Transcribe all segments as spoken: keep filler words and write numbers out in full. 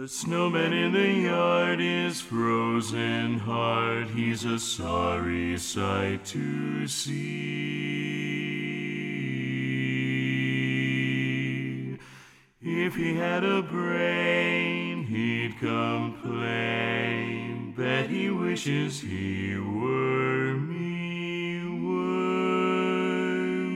The snowman in the yard is frozen hard, he's a sorry sight to see. If he had a brain, he'd complain, bet he wishes he were me, were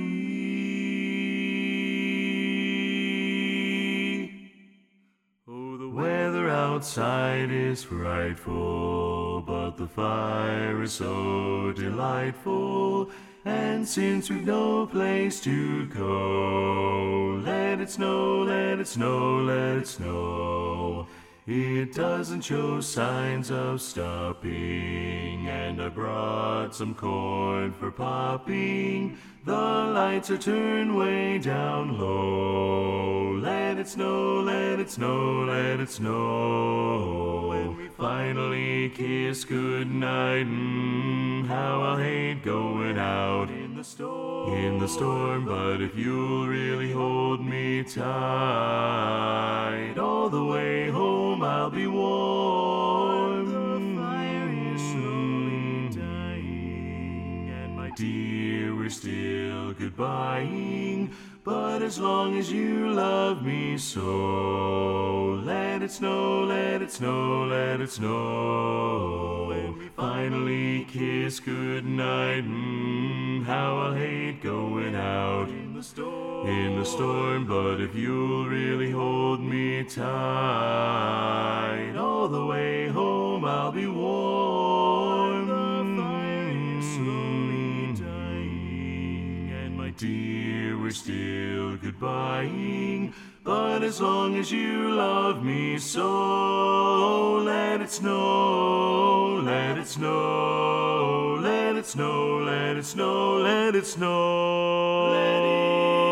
me. Oh, the weather outside is frightful, but the fire is so delightful. And since we've no place to go, let it snow, let it snow, let it snow. It doesn't show signs of stopping, and I brought some corn for popping. The lights are turned way down low. Let it snow, let it snow, let it snow. When we finally kiss goodnight, mm, how I'll hate going out in the storm, in the storm. But if you'll really hold me tight, all the way home I'll be warm. The fire is slowly dying, and my dear, we're still goodbying. But as long as you love me so, let it snow, let it snow, let it snow. When we finally kiss goodnight, mm, how I'll hate going out in the storm, in the storm. But if you'll really hold me tight, all the way home I'll be warm. The fire is slowly dying, and my dear, we're still goodbying. But as long as you love me so, let it snow, let it snow, let it snow, let it snow, let it snow, let it